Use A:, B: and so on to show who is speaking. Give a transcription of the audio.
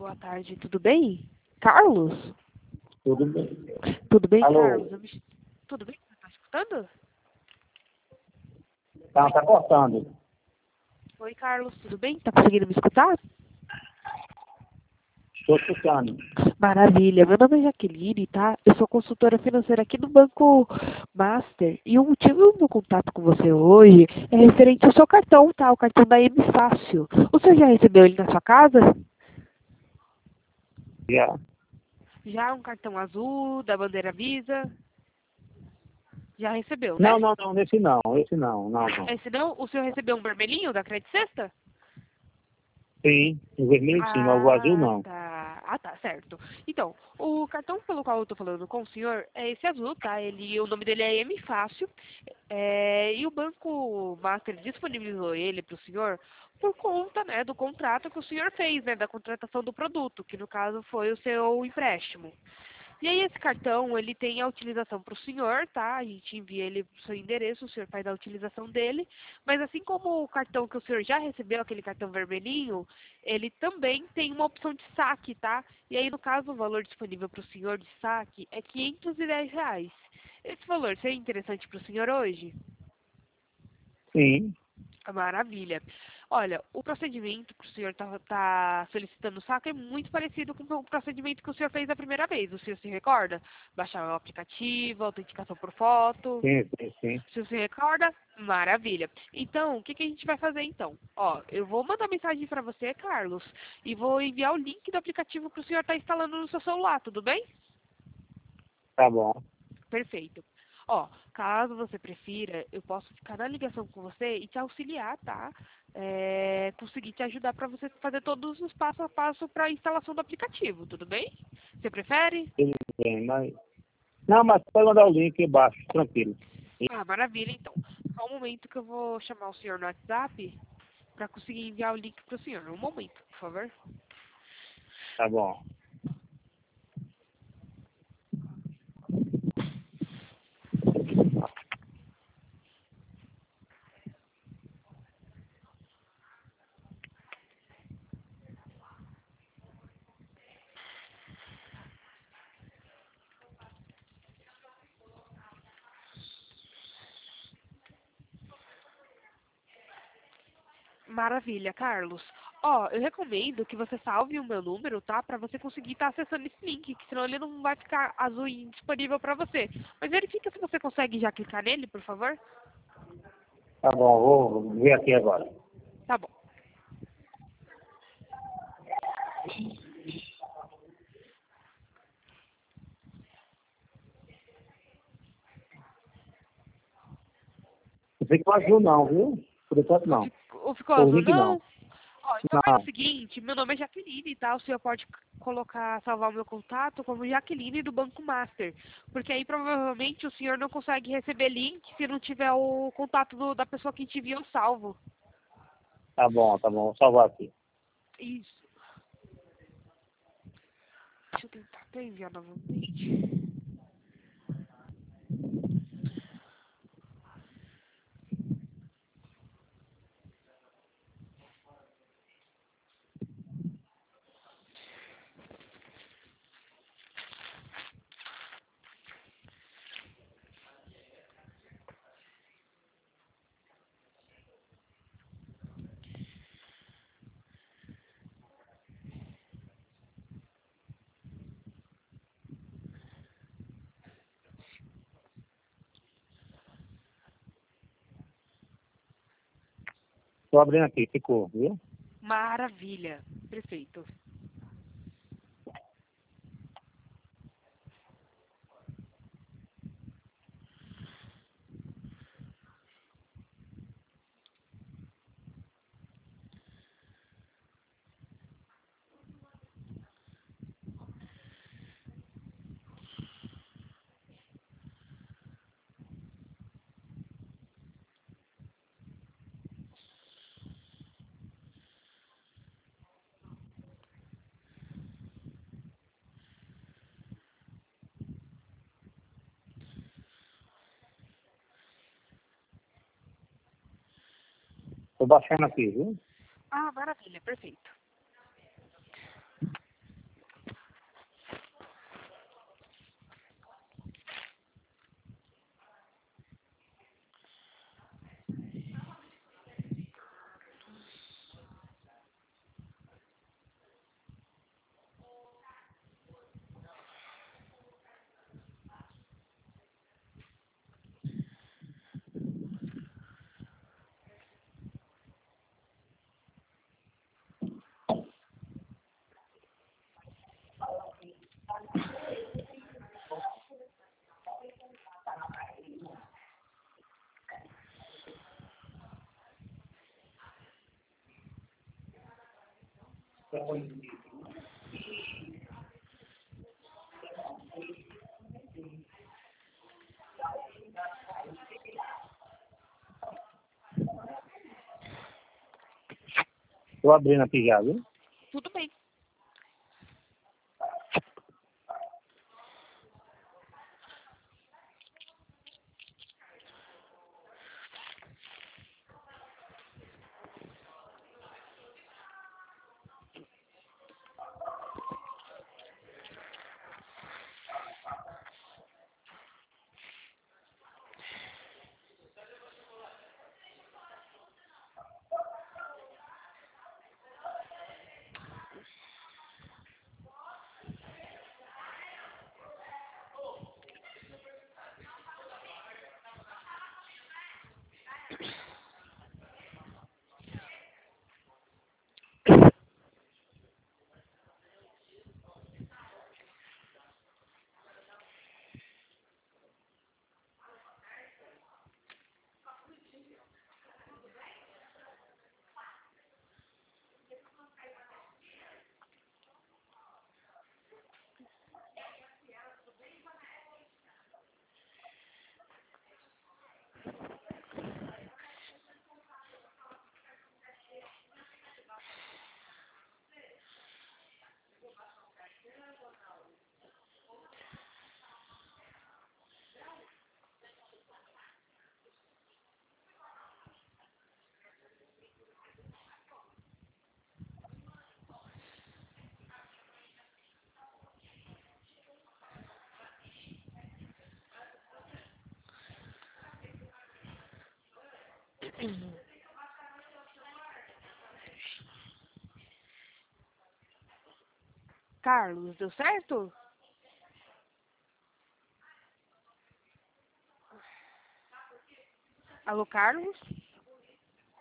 A: boa tarde, tudo bem? Carlos?
B: Tudo bem.
A: Tudo bem,
B: Alô?
A: Carlos? Tudo bem? Você tá escutando?
B: Tá cortando.
A: Oi, Carlos, tudo bem? Tá conseguindo me escutar?
B: Estou escutando.
A: Maravilha, meu nome é Jaqueline, tá? Eu sou consultora financeira aqui no Banco Master e o motivo do meu contato com você hoje é referente ao seu cartão, tá? O cartão da M Fácil. O senhor já recebeu ele na sua casa?
B: Já.
A: Já um cartão azul, da bandeira Visa? Já recebeu, né?
B: Não, esse não. Não.
A: Esse não? O senhor recebeu um vermelhinho da Credit Sexta?
B: Sim, o vermelho sim, mas o azul não.
A: Tá. Ah, tá, certo. Então, o cartão pelo qual eu tô falando com o senhor é esse azul, tá? O nome dele é M Fácil. E o Banco Master disponibilizou ele para o senhor por conta, né, do contrato que o senhor fez, né, da contratação do produto, que no caso foi o seu empréstimo. E aí esse cartão, ele tem a utilização para o senhor, tá? A gente envia ele para o seu endereço, o senhor faz a utilização dele. Mas assim como o cartão que o senhor já recebeu, aquele cartão vermelhinho, ele também tem uma opção de saque, tá? E aí, no caso, o valor disponível para o senhor de saque é R$ 510. Esse valor seria interessante para o senhor hoje?
B: Sim,
A: Maravilha. Olha, o procedimento que o senhor tá solicitando o saque é muito parecido com o procedimento que o senhor fez a primeira vez. O senhor se recorda? Baixar o aplicativo, autenticação por foto.
B: sim.
A: Se você recorda, maravilha. Então, o que a gente vai fazer então? Ó, eu vou mandar mensagem para você, Carlos, e vou enviar o link do aplicativo para o senhor estar instalando no seu celular, tudo bem?
B: Tá bom.
A: Perfeito. Ó, caso você prefira, eu posso ficar na ligação com você e te auxiliar, tá? Conseguir te ajudar para você fazer todos os passo a passo para a instalação do aplicativo, tudo bem? Você prefere?
B: Tudo bem, mas... Não, mas pode mandar o link embaixo, tranquilo.
A: Ah, maravilha, então. Só um momento que eu vou chamar o senhor no WhatsApp para conseguir enviar o link para o senhor. Um momento, por favor.
B: Tá bom.
A: Maravilha, Carlos. Ó, eu recomendo que você salve o meu número, tá? Para você conseguir estar acessando esse link, que senão ele não vai ficar azul e indisponível para você. Mas verifica se você consegue já clicar nele, por favor.
B: Tá bom, vou ver aqui agora.
A: Tá bom.
B: Não fica azul não, viu? Por enquanto não.
A: Ficou
B: O
A: azul,
B: link não.
A: não? Ó, então faz o
B: Não,
A: seguinte, meu nome é Jaqueline, tá? O senhor pode salvar o meu contato como Jaqueline do Banco Master. Porque aí provavelmente o senhor não consegue receber link se não tiver o contato da pessoa que te enviou salvo.
B: tá bom, vou salvar aqui.
A: Isso. Deixa eu tentar até enviar novamente.
B: Tô abrindo aqui, ficou, viu?
A: Maravilha. Perfeito.
B: Tô baixando aqui, viu?
A: Ah, maravilha. Perfeito.
B: Tô abrindo aqui já, viu?
A: Tudo bem. Carlos, deu certo? Alô, Carlos?